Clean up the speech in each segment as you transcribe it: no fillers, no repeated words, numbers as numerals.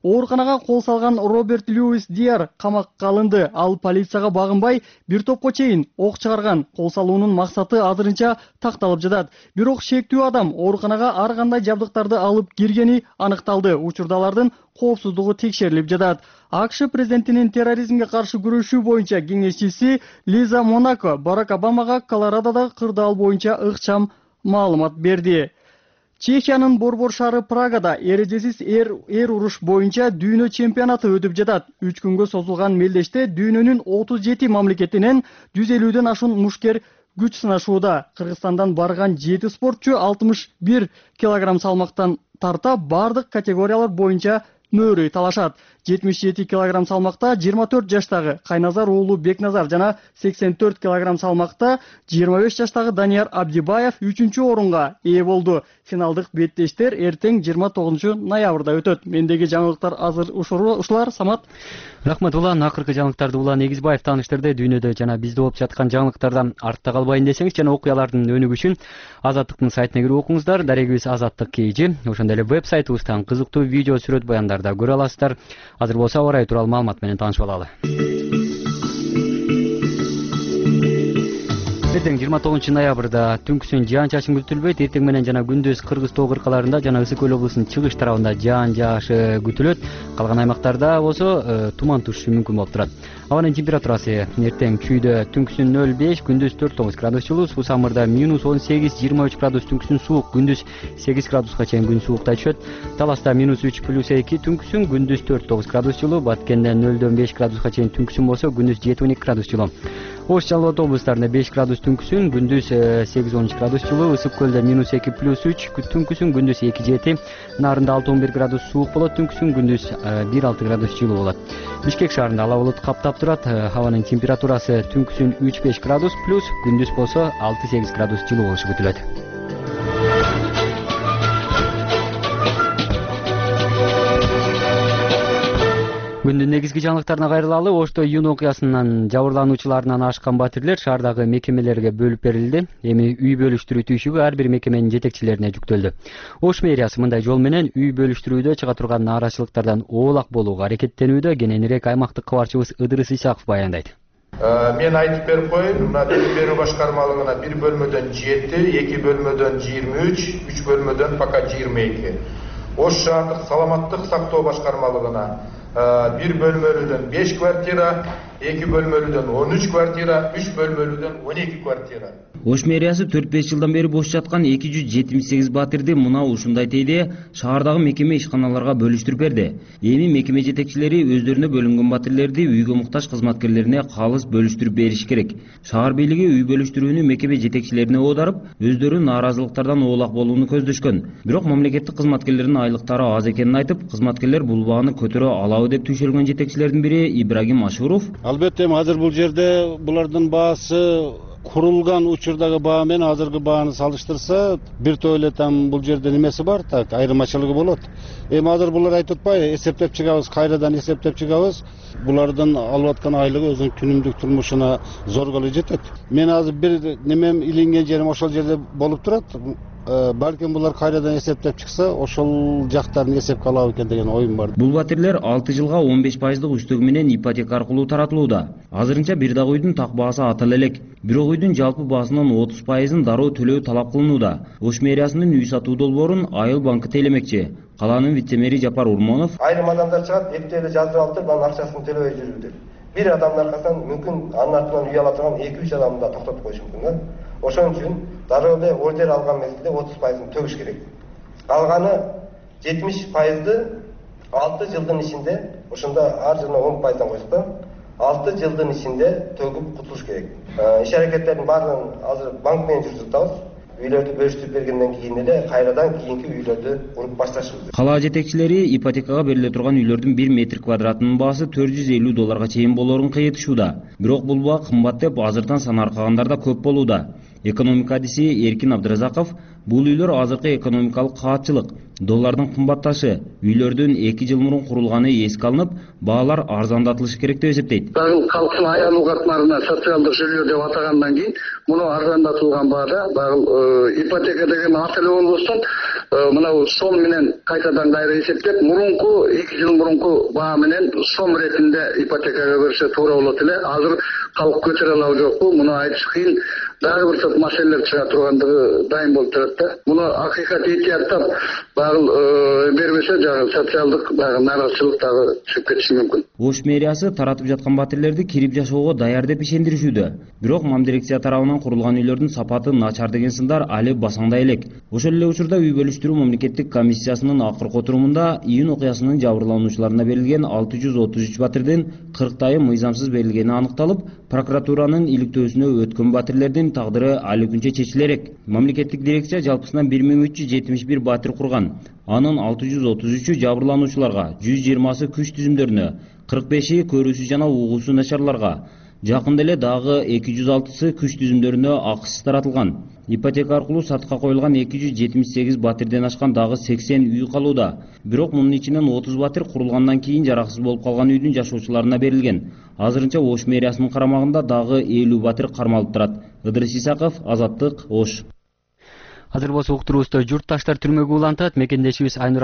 Ооруканага кол салган Роберт Льюис Диар камакка алынды. Ал полицияга багынбай бир топко чейин ок чыгарган. Кол салуунун максаты азырынча такталып жатат. Бирок шектүү адам ооруканага ар кандай жабдыктарды алып киргени аныкталды. Учурда алардын коопсуздугу текшерилип жатат. АКШ президентинин терроризмге каршы күрөшүү боюнча кеңешчиси Лиза Монако Барак Обамага Колорадодогу кырдаал боюнча ыкчам маалымат берди. Чехиянын борбор шаары Прагада эрежесиз эр уруш боюнча дүйнө чемпионаты өтүп жатат. 3 күнгө созулган мелдеште дүйнөнүн 37 мамлекетинен 150ден ашуун мушкер күч сынашууда. Кыргызстандан барган 7 спортчу 61 килограмм салмактан тарта бардык категориялар боюнча мөөрөй талашат. 77 килограмм салмакта 24 жаштагы Кайназар уулу Бекназар жана 84 килограмм салмакта 25 жаштагы Данияр Абдибаев 3-чү орунга ээ болду. Финалдык беттештер эртең 29 ноябрда өтөт. Мендеги жаңылыктар азыр ушулар. Самат. Рахмат Улан. Акыркы жаңылыктарды Улан Эгизбаев тааныштырды. Дүйнөдө жана бизде болуп жаткан жаңылыктардан артта калбайын десеңиз жана окуялардын өнүгүшүн Азаттыктын сайтына кирип окуңуздар. Дарегибиз Азаттык KG. Ошондой эле веб-сайтыбыздан кызыктуу видео, сүрөт баяндарда көрө аласыздар. Азыр болсо аба ырайы тууралуу маалымат менен таанышып алалы. Эртең 29 ноябрда түнкүсүн жаан-чачын күтүлбөйт. Эртең менен жана күндүз Кыргыз тоо кыркаларында жана Ысык көл облусунун чыгыш тарабында жаан жаашы күтүлөт. Калган аймактарда болсо туман түшүшү мүмкүн болуп турат. Абанын температурасы эртең чүйдө түнкүсүн 0,5, күндүз 4-9 градус жылуу, суу самырда -18, 23 градус түнкүсүн суук, күндүз 8 градуска чейин күн сууктай түшөт. Таласта -3 +2 түнкүсүн, күндүз 4-9 градус жылуу, Баткенде 0-5 градуска чейин түнкүсүн болсо, күндүз 7-12 градус жылуу. Ош Жалал Ата облустарында 5 градус түнкүсүн, күндүз 8-13 градус жылуу, Ысык көлдө -2 +3 түнкүсүн, күндүз 2-7, Нарында 6-11 градус суук болот түнкүсүн, күндүз 1-6 градус жылуу болот. Бишкек шаарында ала булут каптап турат. Абанын температурасы түнкүсүн 3-5 градус плюс, күндүз болсо 6-8 градус жылуу болушу күтүлөт. Күндүн негизги жаңылыктарына кайрылалы. Ошто июнь окуясынан жабырлануучуларынан ашкан батирлер шаардагы мекемелерге бөлүп берилди. Эми үй бөлүштүрүү түйшүгү ар бир мекеменин жетекчилерине жүктөлдү. Ош мэриясы мындай жол менен үй бөлүштүрүүдө чыга турган нааразычылыктардан оолак болууга аракеттенүүдө. Кененирээк аймактык кабарчыбыз Ыдырыс Исаков баяндайт. Мен айтып берип коеюн, мына билим берүү башкармалыгына 1 бөлмөдөн 7, 2 бөлмөдөн 23, 3 бөлмөдөн пока 22. Ош шаардык саламаттык сактоо башкармалыгына 1 бөлмөлүүдөн 5 квартира, 2 бөлмөлүүдөн 13 квартира, 3 бөлмөлүүдөн 12 квартира. Ош мэриясы 4-5 жылдан бери бош жаткан 278 батирди мына ушундай тейде шаардагы мекеме ишканаларга бөлүштүрүп берди. Эми мекеме жетекчилери өздөрүнө бөлүнгөн батирлерди үйгө муктаж кызматкерлерине калыс бөлүштүрүп бериш керек. Шаар бийлиги үй бөлүштүрүүнү мекеме жетекчилерине оодарып, өздөрү нааразылыктардан оолак болууну көздөшкөн. Бирок мамлекеттик кызматкерлердин айлыктары аз экенин айтып, кызматкерлер бул бааны көтөрө алабы деп түйшөлгөн жетекчилердин бири Ибрагим Ашуров. Албетте, азыр бул жерде булардын баасы курулган учурдагы баа менен азыркы бааны салыштырса, бир топ эле там бул жерде немеси бар, так айырмачылыгы болот. Эми азыр булар айтып атпайбы, эсептеп чыгабыз, кайрадан эсептеп чыгабыз. Булардын алып аткан айлыгы өзүнүн күнүмдүк турмушуна зорго эле жетет. Мен азыр бир немем илинген жерим ошол жерде болуп турат. Балким булар кайрадан эсептеп чыкса, ошол жактарын эсепке алабы экен деген оюм бар. Бул батирлер 6 жылга 15% үстөгү менен ипотека аркылуу таратылууда. Азырынча бир дагы үйдүн так баасы атала элек. Бирок үйдүн жалпы баасынын 30%-ын дароо төлөө талап кылынууда. Ош мэриясынын үй сатуу долбоорун Айыл банкы тейлемекчи. Калаанын вице-мэри Жапар Урмонов: айрым адамдар чыгат, эптеле жазып алып туруп, анын акчасын төлөбөй жүрүү деп. Бир адамдын аркасынан мүмкүн анын артынан үй ала турган 2-3 адамды да токтотуп коюш мүмкүн да. Ошон үчүн дароо эле ордер алган мезгилде 30%-ын төгүш керек. Калганы 70%-ды 6 жылдын ичинде, ошондо ар жылына 10%-дан койсок да, 6 жылдын ичинде төгүп кутулуш керек. Иш аракеттердин баарын азыр банк менен жүргүзүп атабыз. Үйлөрдү бөлүштүрүп бергенден кийин эле кайрадан кийинки үйлөрдү куруп башташыбыз. Кала жетекчилери ипотекага бериле турган үйлөрдүн 1 метр квадратынын баасы $450 чейин болоорун кыйытышууда. Бирок бул баа кымбат деп азырдан санаркагандар да көп болууда. Экономика адиси Эркин Абдыразаков бул үйлөр азыркы экономикалык каатчылык, Доллардын кымбатташы үйлөрдүн 2 жыл мурун курулганы эске алынып, баалар арзандатылышы керек деп эсептейт. Халктын аянуу катмарына социалдык жилье деп атагандан кийин муну арзандатылган баада ипотека деген ат эле болбостон мына сом менен кайтадан кайра эсептеп, мурунку 2 жыл мурунку баа менен сом ретинде ипотекага берсе туура болот эле. Азыр халк көтөрө алабы жокпу, муну айтыш кыйын. Дагы бир топ маселелер чыга тургандыгы дайым болуп турат да. Муну акыйкат этияттап бербесе жаңы социалдык нааразычылык дагы чыгып кетиши мүмкүн. Ош мэриясы таратып жаткан батирлерди кирип жашоого даяр деп ишендиришүүдө. Бирок мамдирекция тарабынан курулган үйлөрдүн сапаты начар деген сындар али басаңдай элек. Ошол эле учурда үй бөлүштүрүү мамлекеттик комиссиясынын акыркы отурумунда июнь окуясынын жабырлануучуларына берилген 633 батирдин 40тайы мыйзамсыз берилгени аныкталып, прокуратуранын иликтөөсүнө өткөн батирлердин тагдыры али күнчө чечилерек. Мамлекеттик дирекция жалпысынан 1371 батир курган. Анын 633-ü жабырлануучуларга, 120сы күч түзүмдөрүнө, 45-и көрүүсү жана угуусу начарларга, жакында эле дагы 206-сы күч түзүмдөрүнө акысыз таратылган. Ипотека аркылуу сатка коюлган 278 батирден ашкан дагы 80 үй калууда. Бирок мунун ичинен 30 батир курулгандан кийин жараксыз болуп калган үйдүн жашоочуларына берилген. Азырынча Ош мэриясынын карамагында дагы 50 батир кармалып турат. Ыдырыс Исаков, Азаттык, Ош. Азыр болсо уктуруубузда журтташтар түрмөгө улантат. Мекендешибиз Айнур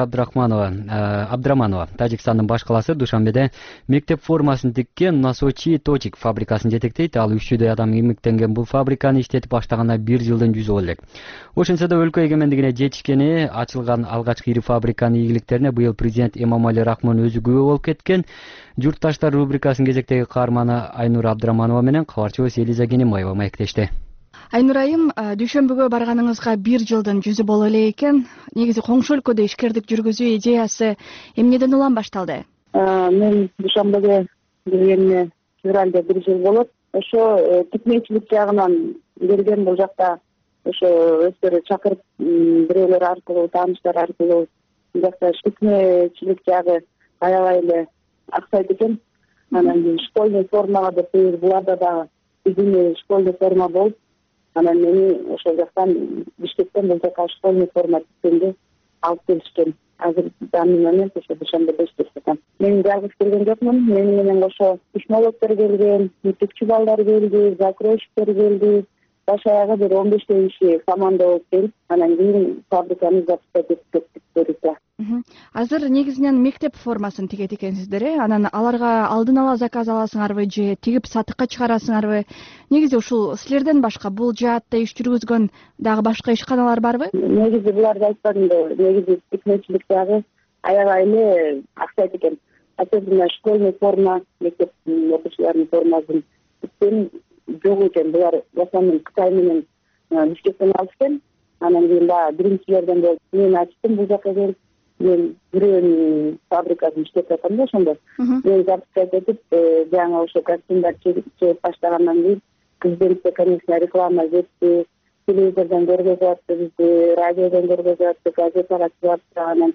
Абдраманова Тажикстандын баш каласы Душанбеде мектеп формасын тиккен Носочи Точик фабрикасын жетектейт. Ал 300 адам эмгектенген бул фабриканы иштетип баштаганына 1 жылдын жүзү боло элек. Ошентсе да өлкө эгемендигине жетишкени ачылган алгачкы ири фабриканын ийгиликтерине быйыл президент Эмомали Рахмон өзү күбө болуп кеткен. Журтташтар рубрикасынын кезектеги каарманы Айнур Абдраманова менен кабарчыбыз Элиза Кенембаева маектешти. Айнур айым, Дүйшөмбөгө барганыңызга 1 жылдын жүзү боло эле экен. Негизи коңшу өлкөдө ишкердик жүргүзүү идеясы эмнеден улам башталды? Мен Дүйшөмбөгө келгениме февралда 1 жыл болот. Ошо тикмечилик жагынан келген, бул жакта ошо өздөрү чакырып бирөөлөр аркылуу, тааныштар аркылуу жакта тикмечилик жагы аябай эле аксайт экен. Анан кийин школьный формага деп буларда дагы биздин школьный форма болуп, анан мени ошол жактан Бишкектен бул жака школьный форма тиккенге алып келишкен. Азыр данный момент ошо Душанбеде иштеп жатам. Мен жалгыз келген жокмун. Мени менен кошо кишмологдор келген, мектепчи балдар келди, закройщиктер келди. Баш аягы бир 15 киши команда болуп келип, анан кийин фабриканы запускать этип кеттик көрүп. Азыр негизинен мектеп формасын тигет экенсиздер, анан аларга алдын ала заказ аласыңарбы же тигип сатыкка чыгарасыңарбы? Негизи ушул силерден башка бул жаатта иш жүргүзгөн дагы башка ишканалар барбы? Негизи буларды айтпадымбы, негизи тикмечилик дагы аябай эле аксайт экен. Особенно школьный форма, мектеп окуучуларынын формасын тиккен жок экен. Булар Басамын Кытай менен Бишкектен алышкан. Анан кийин баягы биринчилерден болуп мен ачтым бул жака келип. Мен бирөөнүн фабрикасын иштеп жатам да ошондо. Мен запускать этип, жаңы ошо картиндар чегип баштагандан кийин президентке, конечно, реклама жетти, телевизордон көргөзүп атты бизди, радиодон көргөзүп атты, газетага чыгып атты. Анан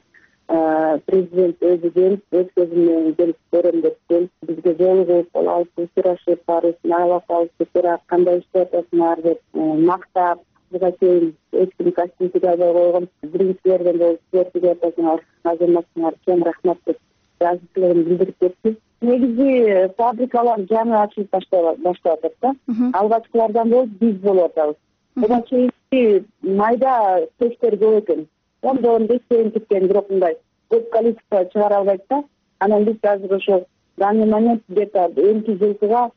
президент өзү келип, өз көзү менен келип көрөм деп келип, бизге жолугуп, алып сурашып, баарыбызды алып алып, кандай иштеп атасыңар деп мактап, буга чейин эч ким костюм тиге албай койгон. Биринчилерден болуп силер тиге атасыңар, азырматсыңар, чоң рахмат деп ыраазычылыгын билдирип кетти. Негизи фабрикалар жаңы ачылып баштап атат да. Алгачкылардан болуп биз болуп атабыз. Буга чейинки майда цехтер көп экен. Ондон бешен тиккен, бирок мындай көп количество чыгара албайт да. Анан биз азыр ошо данный момент где-то 50 жылкыга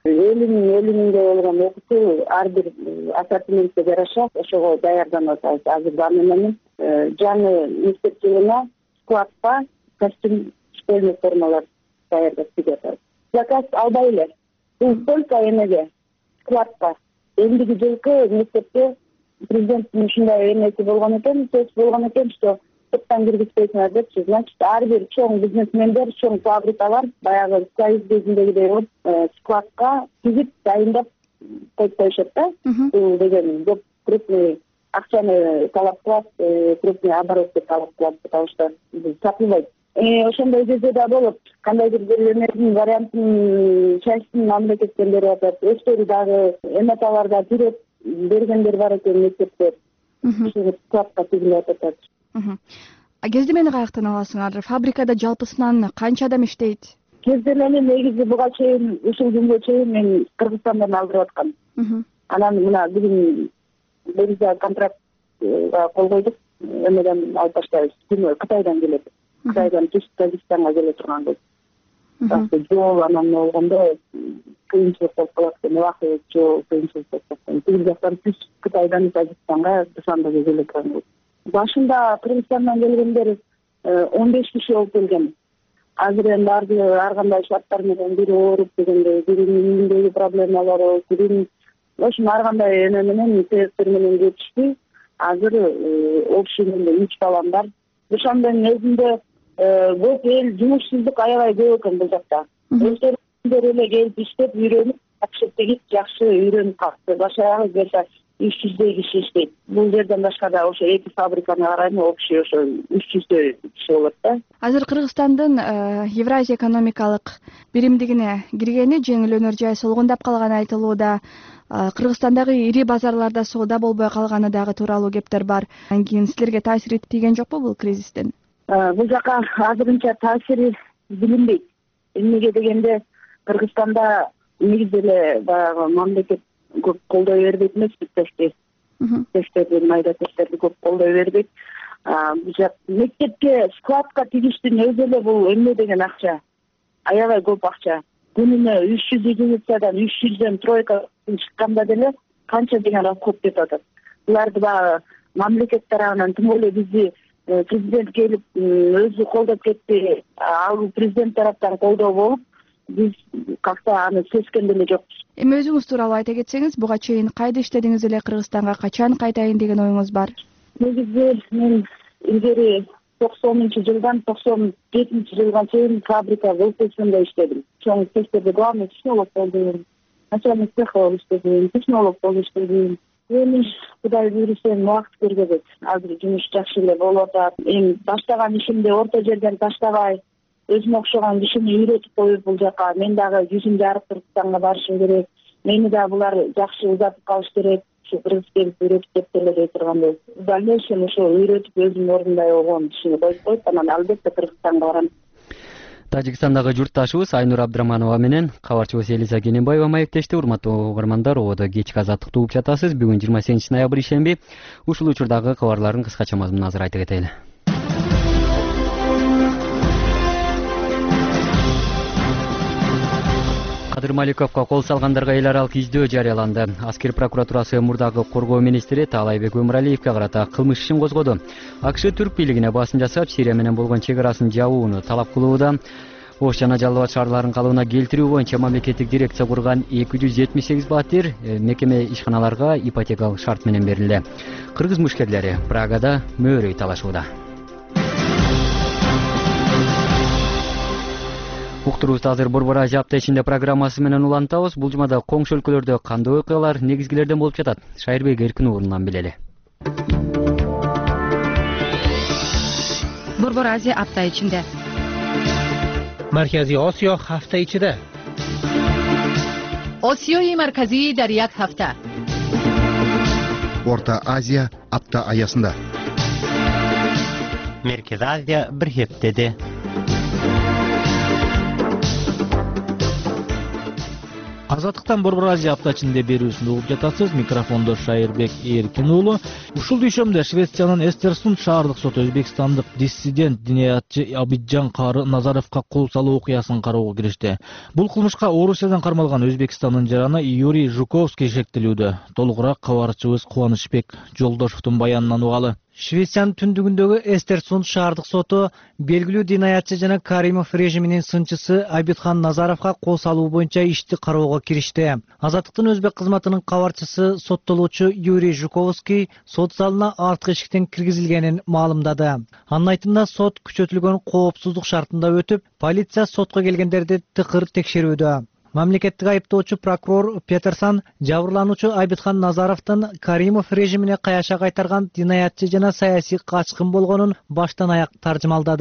50 болгон окуучу ар бир ассортиментке жараша ошого даярданып атабыз. Азыр данный момент жаңы мектеп жылына складка костюм, школьный формалар даярдап тигип атабыз. Заказ албай эле. Бул только эмеге складка. Эндиги жылкы мектепте президенттин ушундай эмеси болгон экен, сөз болгон экен, что топтан киргизбейсиңер депчи. Значит, ар бир чоң бизнесмендер, чоң фабрикалар баягы союз кезиндегидей болуп складка тигип дайындап коюп коюшат да. Бул деген көп крупный акчаны талап кылат, крупный оборотты талап кылат, потому что сатылбайт. Ошондой кезде да болот. Кандайдыр бир эмесин вариантын чачтын мамлекеттен берип атат. Өздөрү дагы эметаларда тиреп бергендер бар экен мектепте. Ушул складка тигилип атат. Кездемени каяктан аласыңар? Фабрикада жалпысынан канча адам иштейт? Кездемени негизи буга чейин ушул күнгө чейин мен Кыргызстандан алдырып аткам. Анан мына бүгүн биринчи контрактка кол койдук. Эмеден алып баштайбыз. Кытайдан келет. Кытайдан Казакстанга келе турган кыз. Жол анан болгондо кыйынчылык болуп калат экен. Убакыт жол кыйынчылык болуп калат. Тиги жактан түз Кытайдан Казакстанга Душанбеге келе турган кыз. Башында Кыргызстандан келгендер 15 киши болуп келген. Азыр эми ар кандай шарттар менен бири ооруп дегендей, биринин үйүндөгү проблемалары, биринин ар кандай эме менен себептер менен кетишти. Азыр общийинде 3 балам бар. Душанбенин өзүндө көп эл жумушсуздук аябай көп экен бул жакта. Өздөрү эле келип иштеп, үйрөнүп, жакшы үйрөнүп калды. Башаягы келсе 300 киши иштейт. Бул жерден башка да ошо 2 фабриканы карайм, общий ошо 300 киши болот да. Азыр Кыргызстандын Евразия экономикалык биримдигине киргени жеңил өнөр жай солгундап калганы айтылууда. Кыргызстандагы ири базарларда соода болбой калганы дагы тууралуу кептер бар. Анан кийин силерге таасир тийген жокпу бул кризистен? Бул жака азырынча таасири билинбейт. Эмнеге дегенде Кыргызстанда негизи эле баягы мамлекет көп колдой бербейт эмес, тесттерди, майда тесттерди көп колдой бербейт. Мектепке, складка тигиштин өзү эле бул эмне деген акча, аябай көп акча. Күнүнө 300 единицадан 300дөн тройка чыкканда деле канча деген расход кетип атат. Буларды баягы мамлекет тарабынан тим более бизди президент келип өзү колдоп кетти. Ал президент тараптан колдоо болуп, биз как-то аны сезген деле жокпуз. Эми өзүңүз тууралуу айта кетсеңиз, буга чейин кайда иштедиңиз эле, Кыргызстанга качан кайтайын деген оюңуз бар? Негизи мен илгери 90-жылдан 97-жылга чейин фабрика ВЛТСында иштедим. Чоң цехтерде главный технолог болдум. Начальник цеха болуп иштедим, технолог болуп иштедим. Эми Кудай буйруса убакыт көргөзөт. Азыр жумуш жакшы эле болуп атат. Эми баштаган ишимди орто жерден таштабай, өзүмө окшогон кишини үйрөтүп коюп бул жака мен дагы жүзүм жарып Кыргызстанга барышым керек. Мени да булар жакшы узатып калыш керек. Кыргыз келип үйрөтүп кеткенде дей тургандай. В дальнейшем ошо үйрөтүп өзүм орундай болгон кишини коюп, анан албетте Кыргызстанга барам. Тажикстандагы журтташыбыз Айнур Абдыраманова менен кабарчыбыз Элиза Кененбаева маектешти. Урматтуу угармандар, ободо кечки азаттыкты угуп жатасыз. Бүгүн 28 ноябрь ишемби. Ушул учурдагы кабарлардын кыскача мазмунун азыр айта кетели. Кадыр Маликовго кол салгандарга эл аралык издөө жарыяланды. Аскер прокуратурасы мурдагы коргоо министри Таалайбек Өмүралиевге карата кылмыш ишин козгоду. АКШ түрк бийлигине басым жасап, Сирия менен болгон чек арасын жабууну талап кылууда. Ош жана Жалал Абад шаарларынын калыбына келтирүү боюнча мамлекеттик дирекция курган 278 батир мекеме ишканаларга ипотекалык шарт менен берилди. Кыргыз мушкерлери Прагада мөөрөй талашууда. Уктурубузду азыр Борбор Азия апта ичинде программасы менен улантабыз. Бул жумада коңшу өлкөлөрдө кандай окуялар негизгилерден болуп жатат? Шайырбек Эркиновунан билели. Борбор Азия апта ичинде. Маркази Осиё ҳафта ичида. Осиёи марказӣ дар як ҳафта. Орта Азия апта аясында. Меркез Азия бир ҳептеде. Азаттыктан Борбор Азия апта ичинде берүүсүндө угуп жатасыз. Микрофондо Шайырбек Эркин уулу. Ушул дүйшөмдө Швециянын Эстерсунд шаардык соту өзбекстандык диссидент диниятчы Абиджан Кары Назаровго кол салуу окуясын кароого киришти. Бул кылмышка Орусиядан кармалган Өзбекстандын жараны Юрий Жуковский шектелүүдө. Толугураак кабарчыбыз Кубанычбек Жолдошовдун баянынан угалы. Швециянын түндүгүндөгү Эстерсунд шаардык соту белгилүү динаятчы жана Каримов режиминин сынчысы Абидхан Назаровго кол салуу боюнча ишти кароого киришти. Азаттыктын өзбек кызматынын кабарчысы соттолуучу Юрий Жуковский сот залына арткы эшиктен киргизилгенин маалымдады. Анын айтымында сот күчөтүлгөн коопсуздук шартында өтүп, полиция сотко келгендерди тыкыр текшерүүдө. Мамлекеттик айыптоочу прокурор Петерсон жабырлануучу Абидхан Назаровдун Каримов режимине каяша кайтарган динаятчы жана саясий качкын болгонун баштан аяк таржымалдады.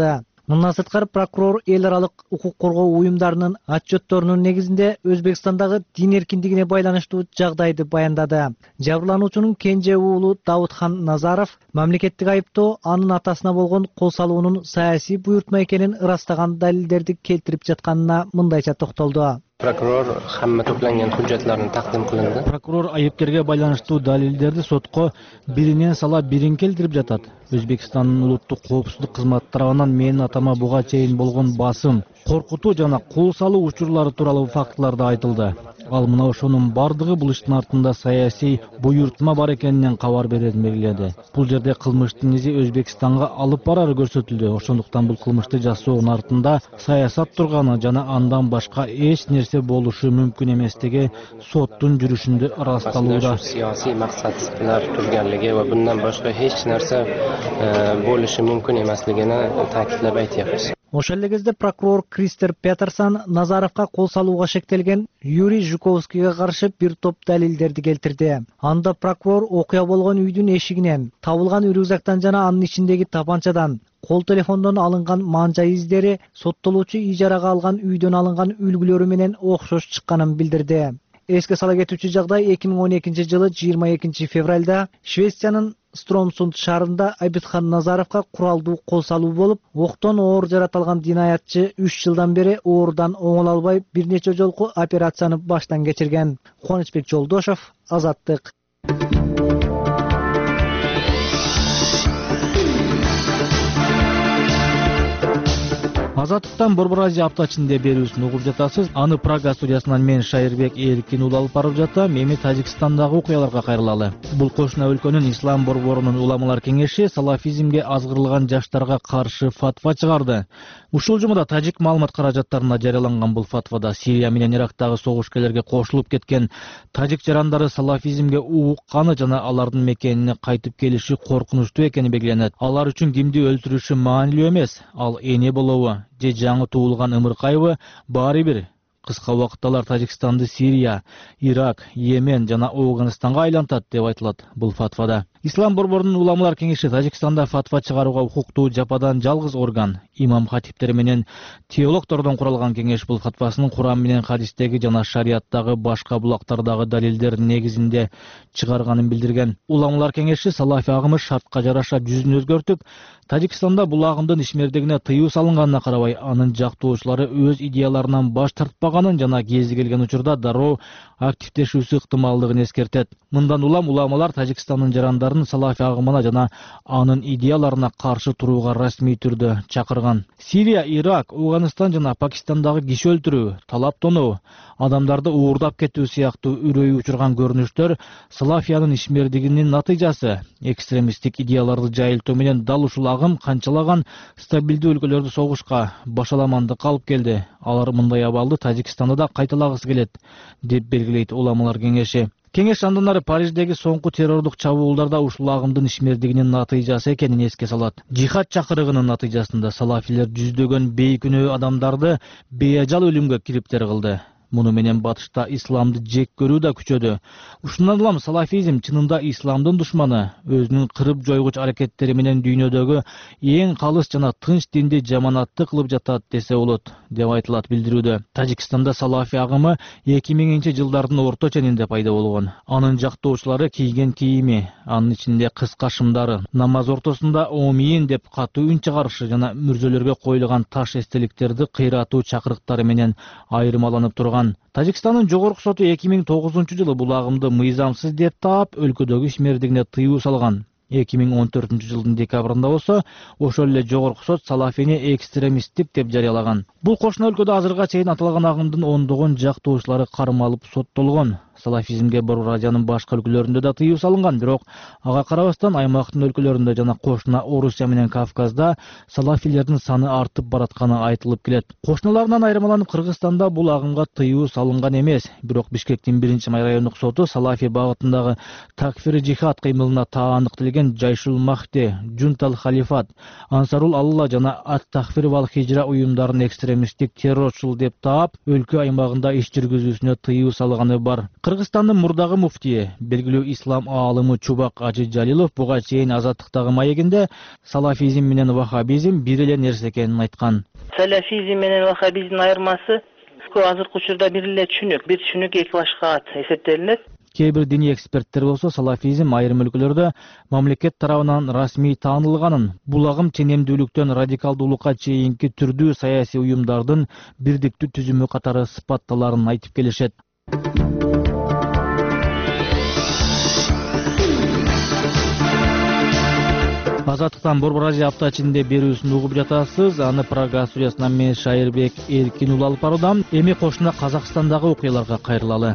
Мындан сырткары прокурор эл аралык укук коргоо уюмдарынын отчетторунун негизинде Өзбекстандагы дин эркиндигине байланыштуу жагдайды баяндады. Жабырлануучунун кенже уулу Давудхан Назаров мамлекеттик айыптоо анын атасына болгон кол салуунун саясий буйртма экенин ырастаган далилдерди келтирип жатканына мындайча токтолду. Прокурор хамма топланган hujjatlarni taqdim qilindi. Прокурор айыпкерге байланыштуу далилдерди сотко биринен сала бирин келтирип жатат. Өзбекстандын улуттук коопсуздук кызматы тарабынан менин атама буга чейин болгон басым, коркутуу жана кол салуу учурлары тууралуу фактыларды айтылды. Ал мына ошонун бардыгы бул иштин артында саясий буйртма бар экенинен кабар беретин белгиледи. Бул жерде кылмыштын изи Өзбекстанга алып барары көрсөтүлдү. Ошондуктан бул кылмышты жасоонун артында саясат турганы жана андан башка эч нерсе болушу мүмкүн эместиги соттун жүрүшүндө ырасталууда. Siyosiy maqsadlar turganligi va bundan boshqa hech narsa bo'lishi mumkin emasligini ta'kidlab aytyapmiz. Ошол эле кезде прокурор Кристер Петерсон Назаровго кол салууга шектелген Юрий Жуковскийге каршы бир топ далилдерди келтирди. Анда прокурор окуя болгон үйдүн эшигинен, табылган рюкзактан жана анын ичиндеги тапанчадан, кол телефондон алынган манжа издери соттолуучу ижарага алган үйдөн алынган үлгүлөрү менен окшош чыкканын билдирди. Эске сала кетүүчү жагдай 2012 жылы 22 февралда Швециянын Стромсунд шаарында Абидхан Назаровго куралдуу кол салуу болуп, октон оор жаратылган динаятчы 3 жылдан бери оорудан оңоло албай бир нече жолку операцияны баштан кечирген. Кубанычбек Жолдошов, Азаттык. Азаттыктан Борбор Азия аптачында берүүсүн угуп жатасыз. Аны Прага студиясынан мен Шайырбек Эркин уулу алып барып жатам. Эми Тажикстандагы окуяларга кайрылалы. Бул кошуна өлкөнүн Ислам борборунун уламалар кеңеши салафизмге азгырылган жаштарга каршы фатва чыгарды. Ушул жумада тажик маалымат каражаттарында жарыяланган бул фатвада Сирия менен Ирактагы согушкерлерге кошулуп кеткен тажик жарандары салафизмге уукканы жана алардын мекенине кайтып келиши коркунучтуу экени белгиленет. Алар үчүн кимди өлтүрүшү маанилүү эмес, ал эне болобу же жаңы туулган ымыркайбы баары бир. Кыска убакытта алар Тажикстанды Сирия, Ирак, Йемен жана Афганистанга айлантат деп айтылат бул фатвада. Ислам борборунун уламалар кеңеши Тажикстанда фатва чыгарууга укуктуу жападан жалгыз орган. Имам хатиптер менен теологтордон куралган кеңеш бул фатвасын Куран менен хадистеги жана шарияттагы башка булактардагы далилдер негизинде чыгарганын билдирген. Уламалар кеңеши салафи агымы шартка жараша жүзүн өзгөртүп, Тажикстанда бул агымдын ишмердигине тыюу салынганына карабай, анын жактоочулары өз идеяларынан баш тартпаганын жана кези келген учурда дароо активдешүүсү ыктымалдыгын эскертет. Мындан улам уламалар Тажикстандын жарандарын салафи агымына жана анын идеяларына каршы турууга расмий түрдө чакырган. Сирия, Ирак, Афганистан жана Пакистандагы киши өлтүрүү, талап тоноо, адамдарды уурдап кетүү сыяктуу үрөйү учурган көрүнүштөр салафиянын ишмердигинин натыйжасы. Экстремисттик идеяларды жайылтуу менен дал ушул агым канчалаган стабилдүү өлкөлөрдү согушка, башаламандыкка алып келди. Алар мындай абалды Тажикстанда да кайталагысы келет, деп белгилейт уламалар кеңеши. Кеңеш андан ары Париждеги соңку террордук чабуулдарда ушул агымдын ишмердигинин натыйжасы экенин эске салат. Жихад чакырыгынын натыйжасында салафилер жүздөгөн бейкүнөө адамдарды беажал өлүмгө кириптер кылды. Муну менен батышта исламды жек көрүү да күчөдү. Ушундан улам салафизм чынында исламдын душманы, өзүнүн кырып жойгуч аракеттери менен дүйнөдөгү эң калыс жана тынч динди жаманатты кылып жатат десе болот, деп айтылат билдирүүдө. Тажикстанда салафи агымы 2000 жылдардын орто ченинде пайда болгон. Анын жактоочулары кийген кийими, анын ичинде кыска шымдары, намаз ортосунда омийин деп катуу үн чыгарышы жана мүрзөлөргө коюлган таш эстеликтерди кыйратуу чакырыктары менен айырмаланып турган. Тажикстандын жогорку соту 2009 жылы бул агымды мыйзамсыз деп таап, өлкөдөгү ишмердигине тыюу салган. 2014 жылдын декабрында болсо, ошол эле жогорку сот салафини экстремисттик деп жарыялаган. Бул кошуна өлкөдө азырга чейин аталган агымдын ондогон жактоочулары кармалып соттолгон. Салафизмге Борбор Азиянын башка өлкөлөрүндө да тыюу салынган, бирок ага карабастан аймактын өлкөлөрүндө жана кошуна Орусия менен Кавказда салафилердин саны артып баратканы айтылып келет. Кошуналарынан айырмаланып Кыргызстанда бул агымга тыюу салынган эмес, бирок Бишкектин 1-май райондук соту салафи багытындагы такфир жихад кыймылына таандык тилген Жайшул Махди, Жунтал Халифат, Ансарул Алла жана Ат-Такфир вал Хижра уюмдарын экстремисттик террорчул деп таап, өлкө аймагында иш жүргүзүүсүнө тыюу салганы бар. Кыргызстандын мурдагы муфтийи, белгилүү ислам аалымы Чубак Ажы Жалилов буга чейин Азаттыктагы маегинде салафизм менен ваххабизм бир эле нерсе экенин айткан. Салафизм менен ваххабизмдин айырмасы азыркы учурда бир эле түшүнүк, бир түшүнүк эки башка эсептелинет. Кээ бир диний эксперттер болсо салафизм айрым өлкөлөрдө мамлекет тарабынан расмий таанылганын, бул агым ченемдүүлүктөн радикалдуулукка чейинки түрдүү саясий уюмдардын бирдиктүү түзүмү катары сыпатталарын айтып келишет. Азаттыктан Борбор Азия апта ичинде берүүсүн угуп жатасыз. Аны Прага студиясынан мен Шайырбек Эркин уулу алып баруудам. Эми кошуна Казакстандагы окуяларга кайрылалы.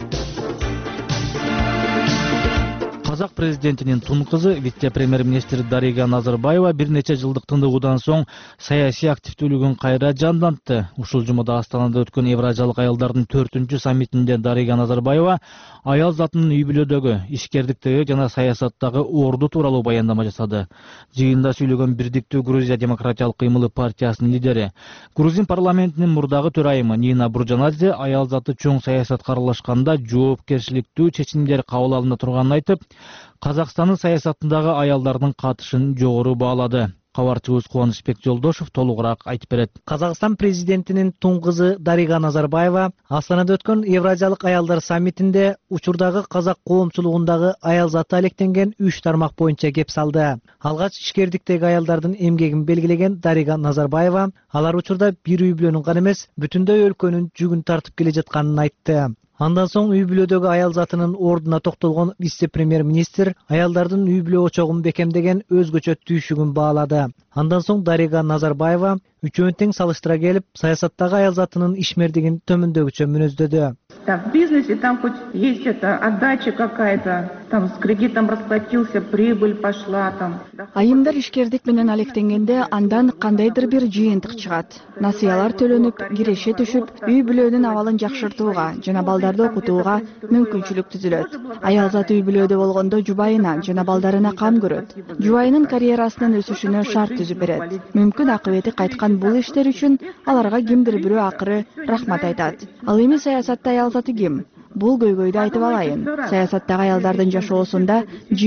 Казак президентинин тун кызы вице-премьер-министр Дарига Назарбаева бир нече жылдык тындыгуудан соң саясий активдүүлүгүн кайра жандантты. Ушул жумада Астанада өткөн Евразиялык аялдардын 4-чү саммитинде Дарига Назарбаева аял затынын үй бүлөдөгү, ишкердиктеги жана саясаттагы орду тууралуу баяндама жасады. Жыйында сүйлөгөн Бирдиктүү Грузия демократиялык кыймылы партиясынын лидери, Грузин парламентинин мурдагы төрайымы Нина Буржанадзе аял заты чоң саясатка аралашканда жоопкерчиликтүү чечимдер кабыл алына турганын айтып, Казакстандын саясатындагы аялдардын катышын жогору баалады. Кабарчыбыз Кубанычбек Жолдошов толугураак айтып берет. Казакстан президентинин тун кызы Дарига Назарбаева Астанада өткөн Евразиялык аялдар саммитинде учурдагы казак коомчулугундагы аял заты алектенген 3 тармак боюнча кеп салды. Алгач ишкердиктеги аялдардын эмгегин белгилеген Дарига Назарбаева алар учурда бир үй бүлөнүн гана эмес, бүтүндөй өлкөнүн жүгүн тартып келе жатканын айтты. Андан соң үй бүлөдөгү аял затынын ордуна токтолгон вице-премьер-министр аялдардын үй бүлө очогун бекемдеген өзгөчө түйшүгүн баалады. Андан соң Дарига Назарбаева үчөөнү тең салыштыра келип, саясаттагы аял затынын ишмердигин төмөндөгүчө мүнөздөдү. В бизнесе там хоть есть это отдача какая-то, там с кредитом расплатился, прибыль пошла там. Айымдар ишкердик менен алектенгенде андан кандайдыр бир жыйынтык чыгат. Насыялар төлөнүп, киреше түшүп, үй бүлөнүн абалын жакшыртууга жана балдарды окутууга мүмкүнчүлүк түзүлөт. Аял заты үй бүлөдө болгондо жубайына жана балдарына кам көрөт. Жубайынын карьерасынын өсүшүнө шарт түзүп берет. Мүмкүн акыбети кайткан бул иштер үчүн аларга кимдир бирөө акыры рахмат айтат. Ал эми саясатта аял заты ким? Бул көйгөйдү айтып алайын. Саясаттагы аялдардын жашоосунда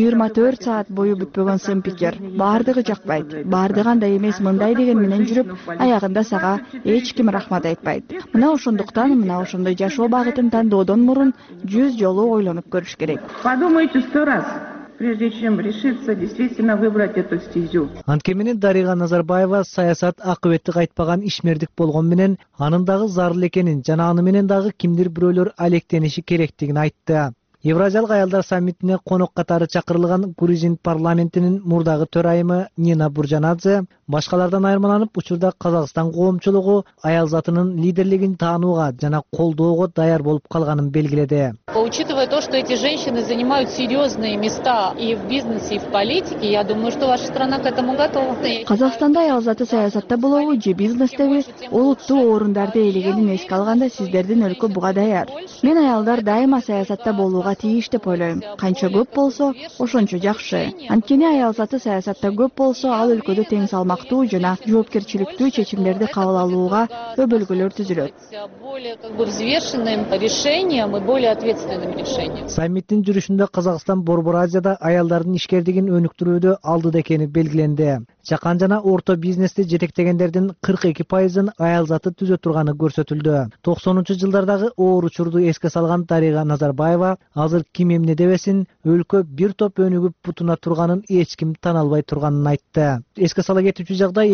24 саат бою бүтпөгөн сын пикир. Баардыгы жакпайт. Баардыгы андай эмес, мындай деген менен жүрүп, аягында сага эч ким рахмат айтпайт. Мына ошондуктан мына ошондой жашоо багытын тандоодон мурун 100 жолу ойлонуп көрүш керек. Подумайте 100 раз, прежде чем решиться действительно выбрать эту стезю. Анткени Дарига Назарбаева саясат акыбетти кайтпаган ишмердик болгон менен анын дагы зарыл экенин жана аны менен дагы кимдир бирөөлөр алектениши керектигин айтты. Евразиялык аялдар саммитине конок катары чакырылган Грузин парламентинин мурдагы төрайымы Нина Буржанадзе башкалардан айырмаланып, учурда Казакстан коомчулугу аял затынын лидерлигин таанууга жана колдоого даяр болуп калганын белгиледи. Учитывая то, что эти женщины занимают серьезные места и в бизнесе, и в политике, я думаю, что ваша страна к этому готова. Казакстанда аял заты саясатта болобу же бизнестеби олуттуу орундарды ээлегенин эске алганда сиздердин өлкө буга даяр. Мен аялдар дайыма саясатта болууга тийиш деп ойлойм. Канча көп болсо, ошончо жакшы. Анткени аял заты саясатта көп болсо, ал өлкөдө тең салмактуу жана жоопкерчиликтүү чечимдерди кабыл алууга өбөлгөлөр түзүлөт. Более взвешенным решением и более ответственным решением. Саммиттин жүрүшүндө Казакстан Борбор Азияда аялдардын ишкердигин өнүктүрүүдө алдыда экени белгиленди. Жакан жана орто бизнести жетектегендердин 42%ын аял заты түзө турганы көрсөтүлдү. 90-жылдардагы оор учурду эске салган Дарига Назарбаева азыр ким эмне дебесин, өлкө бир топ өнүгүп бутуна турганын эч ким тана албай турганын айтты. Эске сала кетүүчү жагдай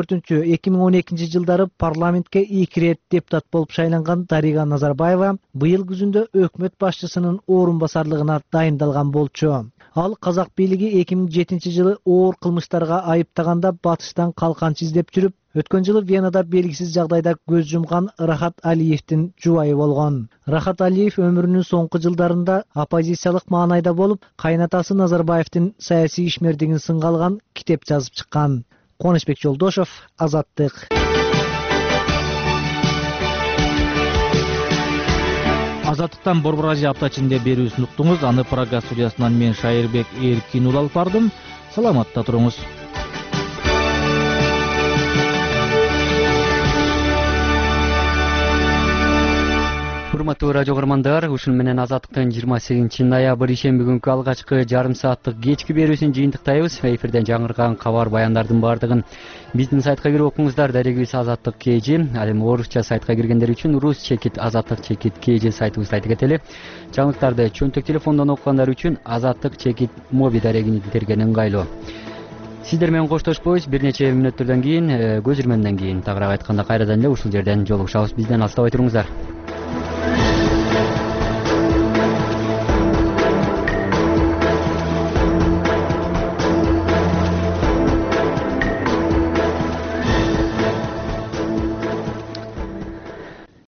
2004-2012 жылдары парламентке 2 ирет депутат болуп шайланган Дарига Назарбаева быйыл күзүндө өкмөт башчысынын орун басарлыгына дайындалган болчу. Ал казак бийлиги 2007 жылы оор кылмыштарга айыптаганда батыштан калканчы издеп жүрүп, өткөн жылы Венада белгисиз жагдайда көз жумган Рахат Алиевдин жубайы болгон. Рахат Алиев өмүрүнүн соңку жылдарында оппозициялык маанайда болуп, кайнатасы Назарбаевдин саясий ишмердигин сынга алган китеп жазып чыккан. Кубанычбек Жолдошов, Азаттык. Азаттыктан Борбор Азия апта ичинде берүүсүн уктуңуз. Аны Прага студиясынан мен Шайырбек Эркин уулу алып бардым. Саламатта туруңуз. урматтуу радио көрөрмандар, ушун менен Азаттыктын 28 ноябрь ишемби күнкү алгачкы жарым сааттык кечки берүүсүн жыйынтыктайбыз. Эфирден жаңырган кабар баяндардын баардыгын биздин сайтка кирип окуңуздар. Дарегибиз Азаттык KG. Ал эми орусча сайтка киргендер үчүн rus чекит azаттык чекит KG сайтыбызды айтып кетели. Жаңылыктарды чөнтөк телефондон окугандар үчүн Азаттык чекит моби дарегини терген ыңгайлуу. Сиздер менен коштошпойбуз. Бир нече мүнөттөрдөн кийин, көз ирмемден кийин тагыраак айтканда кайрадан эле ушул жерден жолугушабыз. Бизден алыстабай туруңуздар.